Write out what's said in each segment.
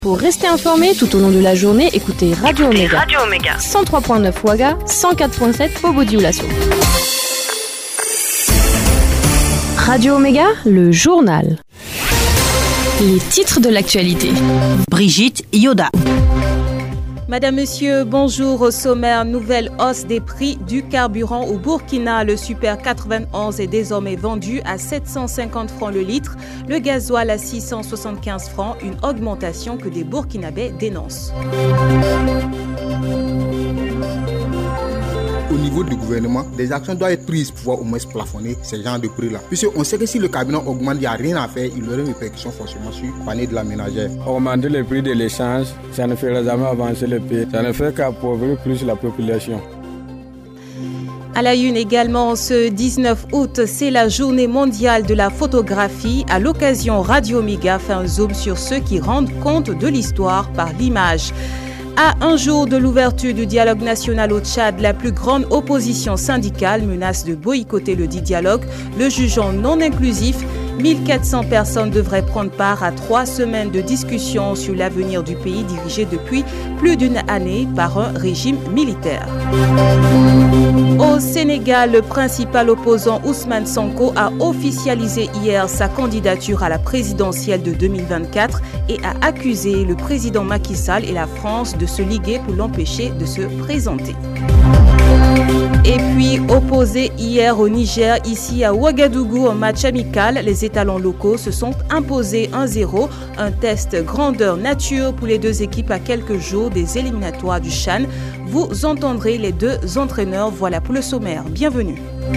Pour rester informé tout au long de la journée, écoutez Radio Omega. 103.9 Ouaga, 104.7 Bobo-Dioulasso. Radio Omega, le journal. Les titres de l'actualité. Brigitte Yoda. Madame, Monsieur, bonjour. Au sommaire, nouvelle hausse des prix du carburant au Burkina. Le Super 91 est désormais vendu à 750 francs le litre. Le gasoil à 675 francs, une augmentation que des Burkinabés dénoncent. Au niveau du gouvernement, des actions doivent être prises pour pouvoir au moins plafonner ces genres de prix-là. Puisqu'on sait que si le carburant augmente, il n'y a rien à faire, il y aura une répercussion forcément sur le panier de la ménagère. Augmenter le prix de l'échange, ça ne fera jamais avancer le pays. Ça ne fait qu'appauvrir plus la population. À la une également, ce 19 août, c'est la journée mondiale de la photographie. À l'occasion, Radio Omega fait un zoom sur ceux qui rendent compte de l'histoire par l'image. À un jour de l'ouverture du dialogue national au Tchad, la plus grande opposition syndicale menace de boycotter le dit dialogue, le jugeant non inclusif. 1400 personnes devraient prendre part à 3 semaines de discussion sur l'avenir du pays dirigé depuis plus d'une année par un régime militaire. Au Sénégal, le principal opposant Ousmane Sonko a officialisé hier sa candidature à la présidentielle de 2024 et a accusé le président Macky Sall et la France de se liguer pour l'empêcher de se présenter. Et puis, opposé hier au Niger, ici à Ouagadougou, en match amical, les étalons locaux se sont imposés 1-0. Un test grandeur nature pour les deux équipes à quelques jours des éliminatoires du CHAN. Vous entendrez les deux entraîneurs. Voilà pour le sommaire. Bienvenue.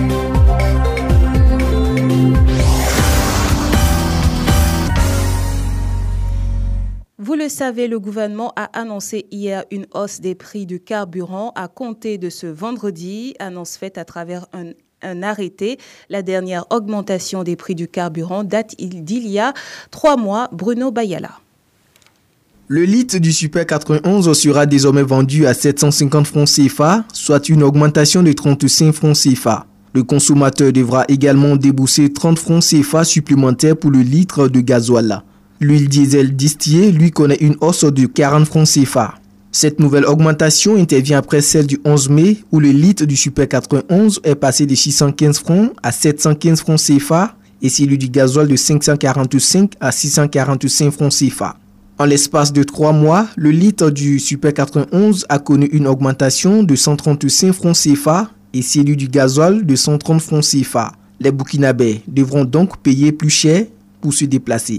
Vous le savez, le gouvernement a annoncé hier une hausse des prix du carburant à compter de ce vendredi, annonce faite à travers un arrêté. La dernière augmentation des prix du carburant date d'il y a 3 mois. Bruno Bayala. Le litre du Super 91 sera désormais vendu à 750 francs CFA, soit une augmentation de 35 francs CFA. Le consommateur devra également débourser 30 francs CFA supplémentaires pour le litre de gasoil. L'huile diesel distillée, lui, connaît une hausse de 40 francs CFA. Cette nouvelle augmentation intervient après celle du 11 mai où le litre du Super 91 est passé de 615 francs à 715 francs CFA et celui du gasoil de 545 à 645 francs CFA. En l'espace de 3 mois, le litre du Super 91 a connu une augmentation de 135 francs CFA et celui du gasoil de 130 francs CFA. Les Burkinabés devront donc payer plus cher pour se déplacer.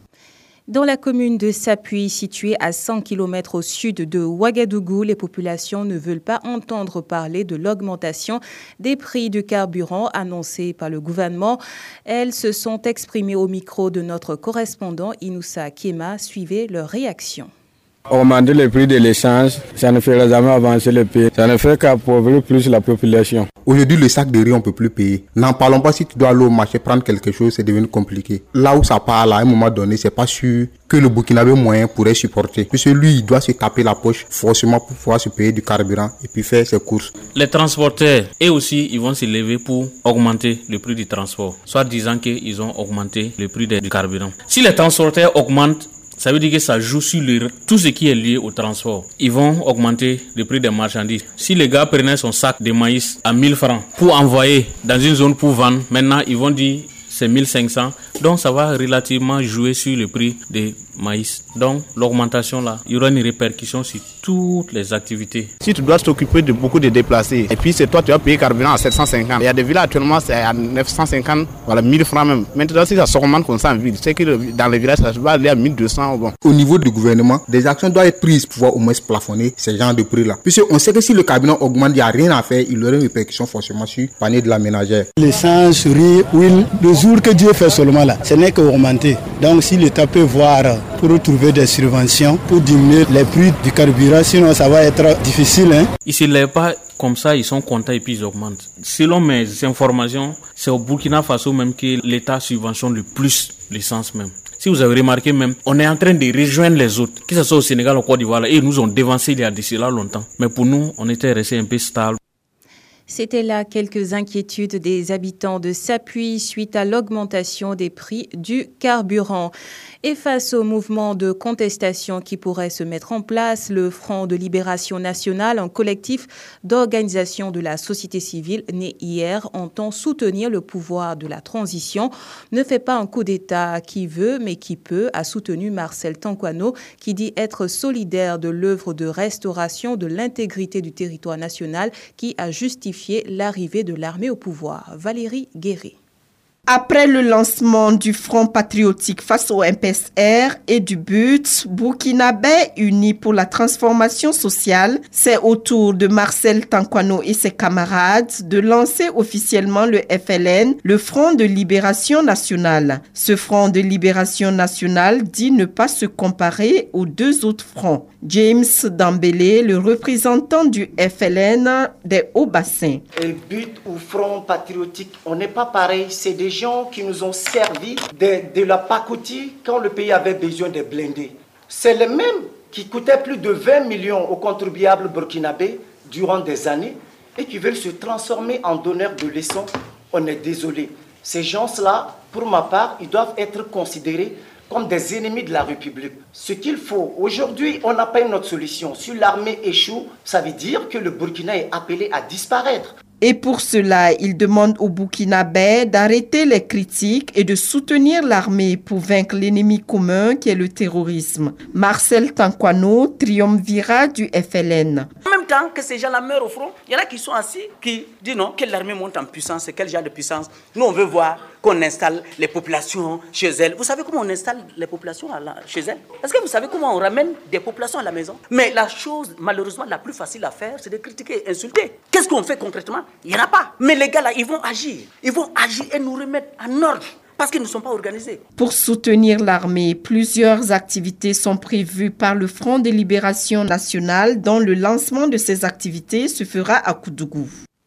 Dans la commune de Sapuy, située à 100 km au sud de Ouagadougou, les populations ne veulent pas entendre parler de l'augmentation des prix du carburant annoncée par le gouvernement. Elles se sont exprimées au micro de notre correspondant Inoussa Kiema. Suivez leur réaction. Augmenter le prix de l'échange, ça ne fera jamais avancer le pays. Ça ne fait qu'appauvrir plus la population. Aujourd'hui, le sac de riz, on ne peut plus payer. N'en parlons pas, si tu dois aller au marché prendre quelque chose, c'est devenu compliqué. Là où ça part, à un moment donné, c'est pas sûr que le Burkinabé moyen pourrait supporter. Puisque lui, il doit se taper la poche forcément pour pouvoir se payer du carburant et puis faire ses courses. Les transporteurs, eux aussi, ils vont se lever pour augmenter le prix du transport. Soit disant qu'ils ont augmenté le prix du carburant. Si les transporteurs augmentent, ça veut dire que ça joue sur tout ce qui est lié au transport. Ils vont augmenter le prix des marchandises. Si les gars prenaient son sac de maïs à 1000 francs pour envoyer dans une zone pour vendre, maintenant ils vont dire c'est 1500. Donc ça va relativement jouer sur le prix des maïs. Donc l'augmentation là, il y aura une répercussion sur toutes les activités. Si tu dois t'occuper de beaucoup de déplacés, et puis c'est toi tu vas payer carburant à 750. Il y a des villes actuellement c'est à 950, voilà 1000 francs même. Maintenant si ça s'augmente comme ça en ville, c'est que dans les villages ça va aller à 1200. Bon. Au niveau du gouvernement, des actions doivent être prises pour pouvoir au moins plafonner ces genres de prix là. Puisqu'on sait que si le carburant augmente, il n'y a rien à faire, il y aura une répercussion forcément sur le panier de la ménagère. L'essence, riz, huile, le jour que Dieu fait seulement là, ce n'est qu'augmenter. Donc si l'État peut voir pour trouver des subventions pour diminuer les prix du carburant, sinon ça va être difficile. Ils ne se lèvent pas comme ça, ils sont contents et puis ils augmentent. Selon mes informations, c'est au Burkina Faso même que l'État subventionne le plus l'essence même. Si vous avez remarqué même, on est en train de rejoindre les autres, que ce soit au Sénégal ou au Côte d'Ivoire, et ils nous ont dévancé il y a de cela longtemps. Mais pour nous, on était resté un peu stable. C'était là quelques inquiétudes des habitants de Sapuy suite à l'augmentation des prix du carburant. Et face au mouvement de contestation qui pourrait se mettre en place, le Front de Libération Nationale, un collectif d'organisation de la société civile né hier, entend soutenir le pouvoir de la transition. Ne fait pas un coup d'État qui veut mais qui peut, a soutenu Marcel Tankwano, qui dit être solidaire de l'œuvre de restauration de l'intégrité du territoire national qui a justifié l'arrivée de l'armée au pouvoir. Valérie Guéret. Après le lancement du Front patriotique face au MPSR et du but burkinabé uni pour la transformation sociale, c'est au tour de Marcel Tankwano et ses camarades de lancer officiellement le FLN, le Front de Libération Nationale. Ce Front de Libération Nationale dit ne pas se comparer aux deux autres fronts. James Dambélé, le représentant du FLN des Hauts-Bassins. Le but au Front patriotique, on n'est pas pareil, c'est des gens qui nous ont servi de la pacotille quand le pays avait besoin de blindés. C'est les mêmes qui coûtaient plus de 20 millions aux contribuables burkinabés durant des années et qui veulent se transformer en donneurs de leçons. On est désolé. Ces gens-là, pour ma part, ils doivent être considérés comme des ennemis de la République. Ce qu'il faut, aujourd'hui, on n'a pas une autre solution. Si l'armée échoue, ça veut dire que le Burkina est appelé à disparaître. Et pour cela, il demande aux Burkinabés d'arrêter les critiques et de soutenir l'armée pour vaincre l'ennemi commun qui est le terrorisme. Marcel Tankwano triomphira du FLN. En même temps que ces gens-là meurent au front, il y en a qui sont assis, qui disent non, que l'armée monte en puissance, c'est quel genre de puissance. Nous, on veut voir qu'on installe les populations chez elles. Vous savez comment on installe les populations chez elles? Est-ce que vous savez comment on ramène des populations à la maison? Mais la chose, malheureusement, la plus facile à faire, c'est de critiquer et insulter. Qu'est-ce qu'on fait concrètement? Il n'y en a pas. Mais les gars là, ils vont agir. Ils vont agir et nous remettre en ordre. Parce qu'ils ne sont pas organisés. Pour soutenir l'armée, plusieurs activités sont prévues par le Front de Libération Nationale, dont le lancement de ces activités se fera à Koudougou.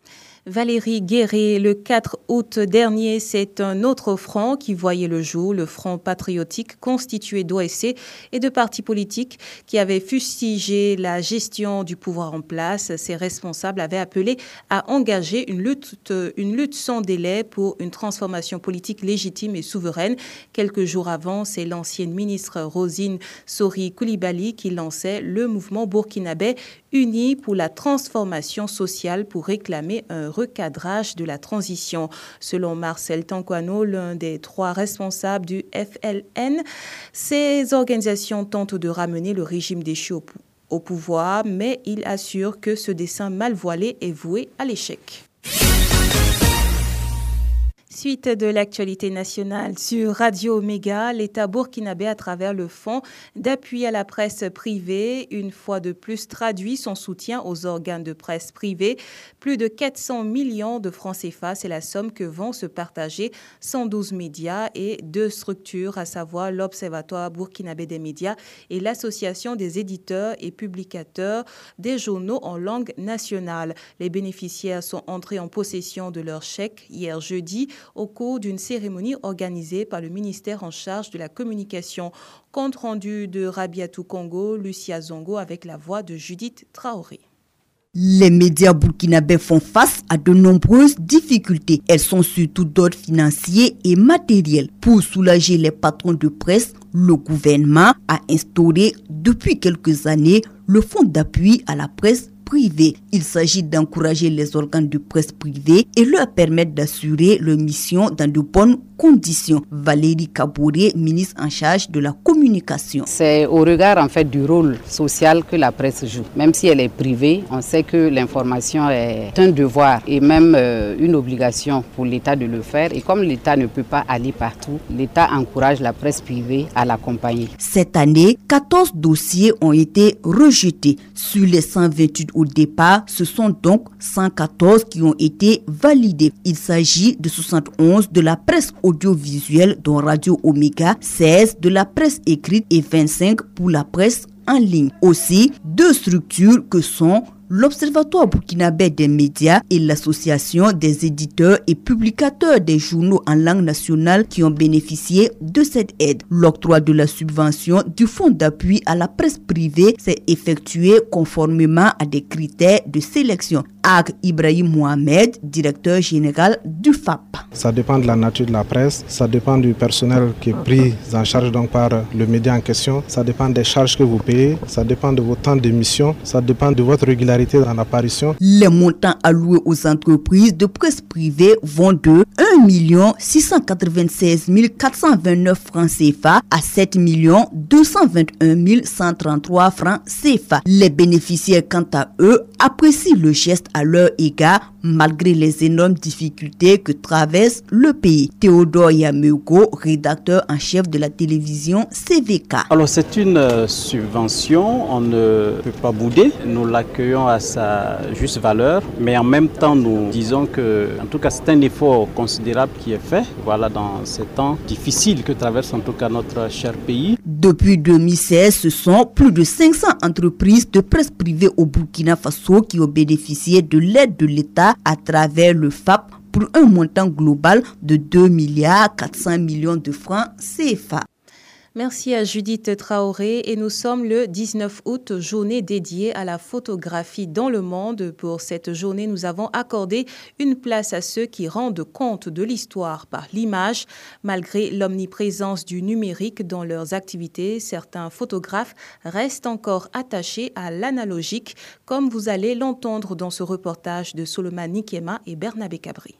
Valérie Guéret, le 4 août dernier, c'est un autre front qui voyait le jour, le Front patriotique constitué d'OSC et de partis politiques qui avaient fustigé la gestion du pouvoir en place. Ses responsables avaient appelé à engager une lutte sans délai pour une transformation politique légitime et souveraine. Quelques jours avant, c'est l'ancienne ministre Rosine Sori Koulibaly qui lançait le mouvement burkinabé uni pour la transformation sociale pour réclamer un recadrage de la transition. Selon Marcel Tankwano, l'un des 3 responsables du FLN, ces organisations tentent de ramener le régime déchu au pouvoir, mais il assure que ce dessein mal voilé est voué à l'échec. Suite de l'actualité nationale sur Radio Omega, l'État burkinabé, à travers le Fonds d'appui à la presse privée, une fois de plus traduit son soutien aux organes de presse privés. Plus de 400 millions de francs CFA, c'est la somme que vont se partager 112 médias et 2 structures, à savoir l'Observatoire burkinabé des médias et l'Association des éditeurs et publicateurs des journaux en langue nationale. Les bénéficiaires sont entrés en possession de leur chèque hier jeudi, au cours d'une cérémonie organisée par le ministère en charge de la communication. Compte rendu de Rabiatou Congo, Lucia Zongo avec la voix de Judith Traoré. Les médias burkinabés font face à de nombreuses difficultés. Elles sont surtout d'ordre financier et matériel. Pour soulager les patrons de presse, le gouvernement a instauré depuis quelques années le fonds d'appui à la presse privée. Il s'agit d'encourager les organes de presse privés et leur permettre d'assurer leur mission dans de bonnes conditions. Valérie Kabouré, ministre en charge de la communication. C'est au regard en fait du rôle social que la presse joue. Même si elle est privée, on sait que l'information est un devoir et même une obligation pour l'État de le faire. Et comme l'État ne peut pas aller partout, l'État encourage la presse privée à l'accompagner. Cette année, 14 dossiers ont été rejetés. Sur les 128 au départ, ce sont donc 114 qui ont été validés. Il s'agit de 71 de la presse audiovisuelle dont Radio Omega, 16 de la presse écrite et 25 pour la presse en ligne. Aussi, 2 structures que sont l'Observatoire burkinabé des médias et l'Association des éditeurs et publicateurs des journaux en langue nationale qui ont bénéficié de cette aide. L'octroi de la subvention du fonds d'appui à la presse privée s'est effectué conformément à des critères de sélection. Ag Ibrahim Mohamed, directeur général du FAP. Ça dépend de la nature de la presse, ça dépend du personnel qui est pris en charge donc par le média en question, ça dépend des charges que vous payez, ça dépend de vos temps d'émission, ça dépend de votre régularité dans l'apparition. Les montants alloués aux entreprises de presse privée vont de 1 696 429 francs CFA à 7 221 133 francs CFA. Les bénéficiaires, quant à eux, apprécient le geste à leur égard malgré les énormes difficultés que traverse le pays. Théodore Yameugo, rédacteur en chef de la télévision CVK. Alors c'est une subvention, on ne peut pas bouder, nous l'accueillons à sa juste valeur, mais en même temps nous disons que, en tout cas c'est un effort considérable qui est fait, voilà, dans ces temps difficiles que traverse en tout cas notre cher pays. Depuis 2016, ce sont plus de 500 entreprises de presse privée au Burkina Faso qui ont bénéficié de l'aide de l'État à travers le FAP pour un montant global de 2 400 millions de francs CFA. Merci à Judith Traoré et nous sommes le 19 août, journée dédiée à la photographie dans le monde. Pour cette journée, nous avons accordé une place à ceux qui rendent compte de l'histoire par l'image. Malgré l'omniprésence du numérique dans leurs activités, certains photographes restent encore attachés à l'analogique, comme vous allez l'entendre dans ce reportage de Solomon Nikema et Bernabé Cabri.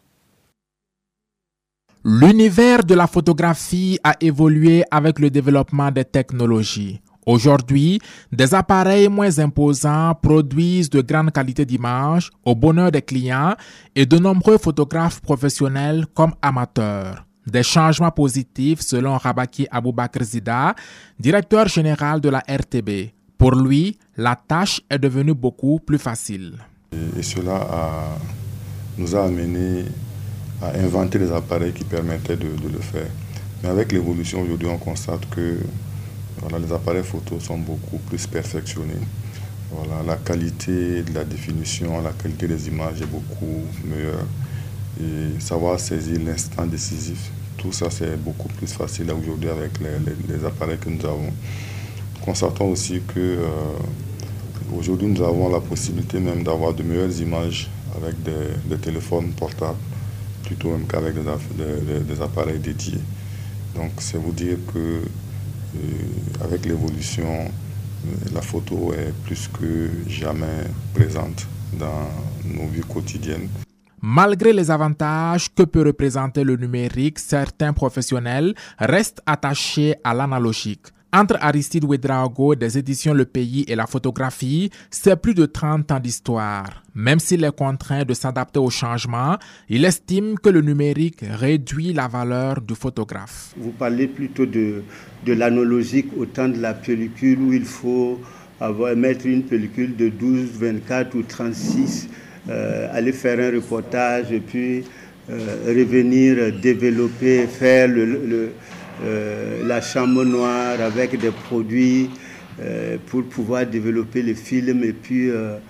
L'univers de la photographie a évolué avec le développement des technologies. Aujourd'hui, des appareils moins imposants produisent de grandes qualités d'image au bonheur des clients et de nombreux photographes professionnels comme amateurs. Des changements positifs selon Rabaki Aboubakr Zida, directeur général de la RTB. Pour lui, la tâche est devenue beaucoup plus facile. Et cela nous a amené à inventer des appareils qui permettaient de le faire. Mais avec l'évolution aujourd'hui, on constate que les appareils photo sont beaucoup plus perfectionnés. La qualité de la définition, la qualité des images est beaucoup meilleure. Et savoir saisir l'instant décisif, tout ça c'est beaucoup plus facile aujourd'hui avec les appareils que nous avons. Constatons aussi que aujourd'hui nous avons la possibilité même d'avoir de meilleures images avec des téléphones portables, plutôt même qu'avec des appareils dédiés. Donc c'est vous dire que avec l'évolution, la photo est plus que jamais présente dans nos vies quotidiennes. Malgré les avantages que peut représenter le numérique, certains professionnels restent attachés à l'analogique. Entre Aristide Ouedraogo des éditions Le Pays et la photographie, c'est plus de 30 ans d'histoire. Même s'il est contraint de s'adapter au changement, il estime que le numérique réduit la valeur du photographe. Vous parlez plutôt de l'analogique au temps de la pellicule où il faut mettre une pellicule de 12, 24 ou 36, aller faire un reportage et puis revenir développer, faire la chambre noire avec des produits pour pouvoir développer le film et puis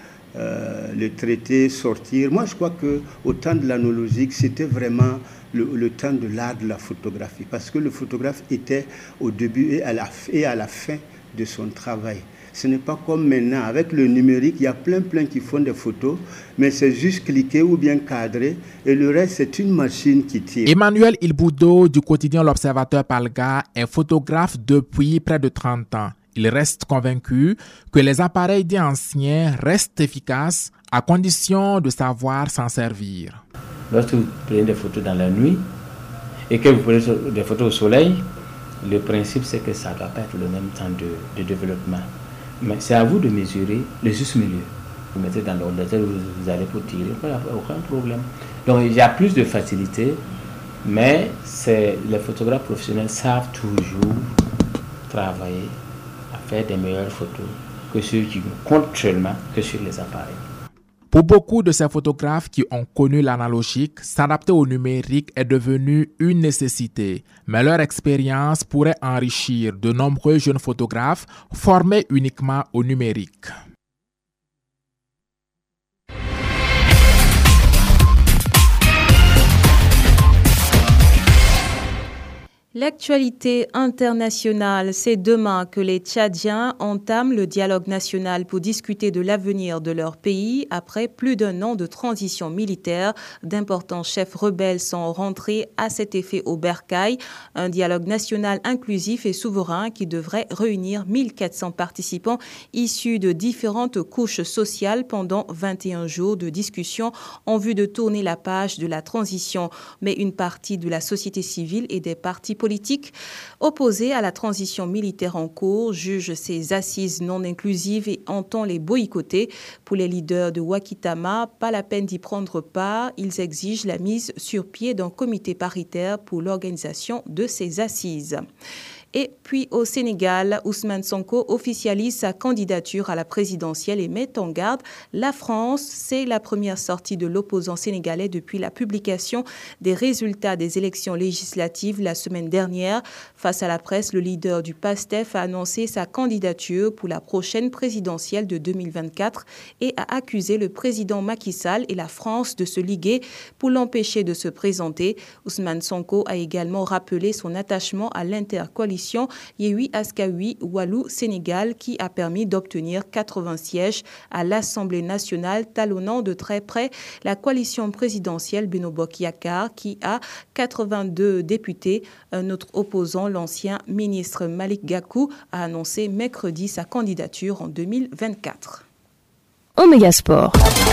le traiter, sortir. Moi, je crois qu'au temps de l'analogique, c'était vraiment le temps de l'art de la photographie, parce que le photographe était au début et à la fin de son travail. Ce n'est pas comme maintenant, avec le numérique, il y a plein qui font des photos, mais c'est juste cliquer ou bien cadrer, et le reste, c'est une machine qui tire. Emmanuel Ilboudo du quotidien L'Observateur Palga est photographe depuis près de 30 ans. Il reste convaincu que les appareils dits anciens restent efficaces à condition de savoir s'en servir. Lorsque vous prenez des photos dans la nuit et que vous prenez des photos au soleil, le principe c'est que ça ne doit pas être le même temps de développement. Mais c'est à vous de mesurer le juste milieu. Vous mettez dans l'ordinateur, vous allez pour tirer, il n'y a aucun problème. Donc il y a plus de facilité, mais les photographes professionnels savent toujours travailler à faire des meilleures photos que ceux qui comptent seulement que sur les appareils. Pour beaucoup de ces photographes qui ont connu l'analogique, s'adapter au numérique est devenu une nécessité. Mais leur expérience pourrait enrichir de nombreux jeunes photographes formés uniquement au numérique. L'actualité internationale, c'est demain que les Tchadiens entament le dialogue national pour discuter de l'avenir de leur pays. Après plus d'un an de transition militaire, d'importants chefs rebelles sont rentrés à cet effet au Bercail. Un dialogue national inclusif et souverain qui devrait réunir 1400 participants issus de différentes couches sociales pendant 21 jours de discussion en vue de tourner la page de la transition. Mais une partie de la société civile et des partis politiques opposés à la transition militaire en cours jugent ces assises non inclusives et entend les boycotter. Pour les leaders de Wakitama, pas la peine d'y prendre part. Ils exigent la mise sur pied d'un comité paritaire pour l'organisation de ces assises. Et puis au Sénégal, Ousmane Sonko officialise sa candidature à la présidentielle et met en garde la France. C'est la première sortie de l'opposant sénégalais depuis la publication des résultats des élections législatives la semaine dernière. Face à la presse, le leader du PASTEF a annoncé sa candidature pour la prochaine présidentielle de 2024 et a accusé le président Macky Sall et la France de se liguer pour l'empêcher de se présenter. Ousmane Sonko a également rappelé son attachement à l'intercoalition Yewwi Askawi Wallu Sénégal qui a permis d'obtenir 80 sièges à l'Assemblée nationale, talonnant de très près la coalition présidentielle Benno Bokk Yakaar qui a 82 députés. Un autre opposant, l'ancien ministre Malick Gakou, a annoncé mercredi sa candidature en 2024. Omega Sport.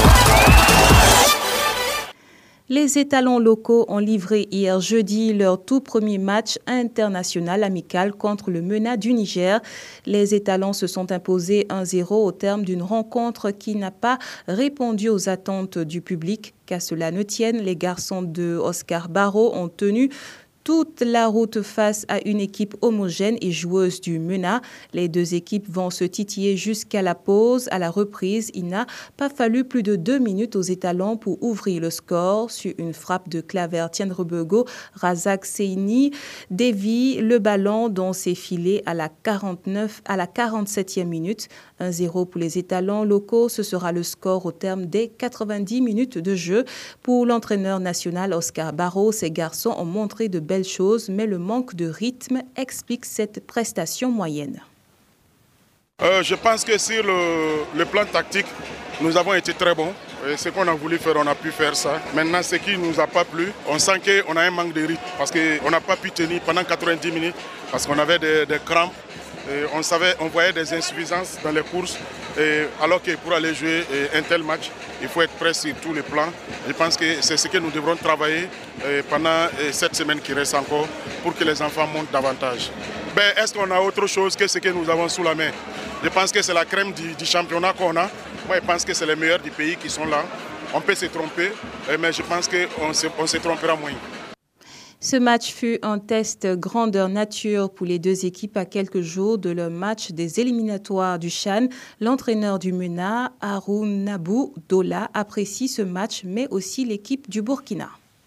Les étalons locaux ont livré hier jeudi leur tout premier match international amical contre le MENA du Niger. Les étalons se sont imposés 1-0 au terme d'une rencontre qui n'a pas répondu aux attentes du public. Qu'à cela ne tienne, les garçons de Oscar Barreau ont tenu toute la route face à une équipe homogène et joueuse du MENA. Les deux équipes vont se titiller jusqu'à la pause. À la reprise, il n'a pas fallu plus de 2 minutes aux étalons pour ouvrir le score. Sur une frappe de Claver Tienrebego, Razak Seini dévie le ballon dans ses filets à la 47e minute. 1-0 pour les étalons locaux. Ce sera le score au terme des 90 minutes de jeu. Pour l'entraîneur national Oscar Barreau, ces garçons ont montré de belles choses, mais le manque de rythme explique cette prestation moyenne. Je pense que sur le plan tactique, nous avons été très bons. Et ce qu'on a voulu faire, on a pu faire ça. Maintenant, ce qui ne nous a pas plu, on sent qu'on a un manque de rythme parce qu'on n'a pas pu tenir pendant 90 minutes parce qu'on avait des crampes. Et on voyait des insuffisances dans les courses, alors que pour aller jouer un tel match, il faut être prêt sur tous les plans. Je pense que c'est ce que nous devrons travailler pendant cette semaine qui reste encore pour que les enfants montent davantage. Est-ce qu'on a autre chose que ce que nous avons sous la main? Je pense que c'est la crème du championnat qu'on a. Moi, je pense que c'est les meilleurs du pays qui sont là. On peut se tromper, mais je pense qu'on se trompera moins. Ce match fut un test grandeur nature pour les deux équipes à quelques jours de leur match des éliminatoires du CHAN. L'entraîneur du MENA, Harounabou Dola, apprécie ce match, mais aussi l'équipe du Burkina.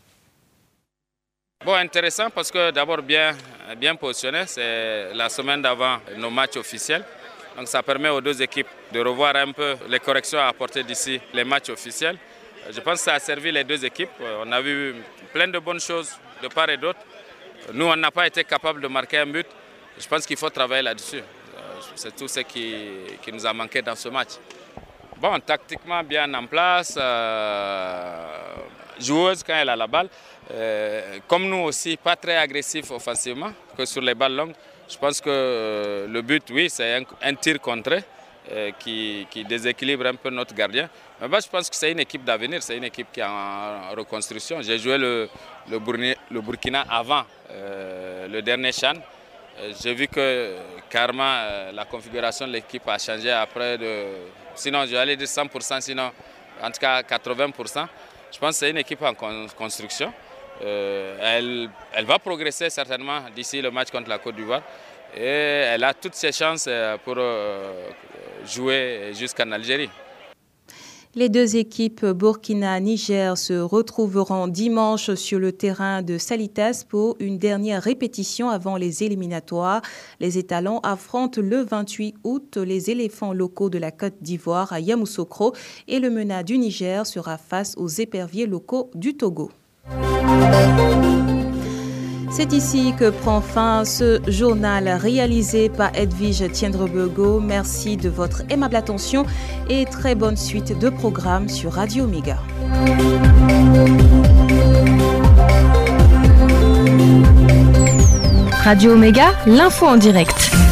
Bon, intéressant parce que d'abord bien positionné, c'est la semaine d'avant nos matchs officiels. Donc ça permet aux deux équipes de revoir un peu les corrections à apporter d'ici les matchs officiels. Je pense que ça a servi les deux équipes. On a vu plein de bonnes choses de part et d'autre. Nous, on n'a pas été capable de marquer un but. Je pense qu'il faut travailler là-dessus. C'est tout ce qui nous a manqué dans ce match. Bon, tactiquement bien en place, joueuse quand elle a la balle. Comme nous aussi, pas très agressif offensivement que sur les balles longues. Je pense que le but, oui, c'est un tir contré qui déséquilibre un peu notre gardien. Mais je pense que c'est une équipe d'avenir, c'est une équipe qui est en reconstruction. J'ai joué le Burkina avant le dernier CHAN. J'ai vu que carrément la configuration de l'équipe a changé après sinon je vais aller dire 100%, sinon en tout cas 80%. Je pense que c'est une équipe en construction. Elle va progresser certainement d'ici le match contre la Côte d'Ivoire. Et elle a toutes ses chances pour jouer jusqu'en Algérie. Les deux équipes Burkina-Niger se retrouveront dimanche sur le terrain de Salitas pour une dernière répétition avant les éliminatoires. Les étalons affrontent le 28 août les éléphants locaux de la Côte d'Ivoire à Yamoussoukro et le MENA du Niger sera face aux éperviers locaux du Togo. C'est ici que prend fin ce journal réalisé par Edwige Tiendrebego. Merci de votre aimable attention et très bonne suite de programmes sur Radio Méga. Radio Méga, l'info en direct.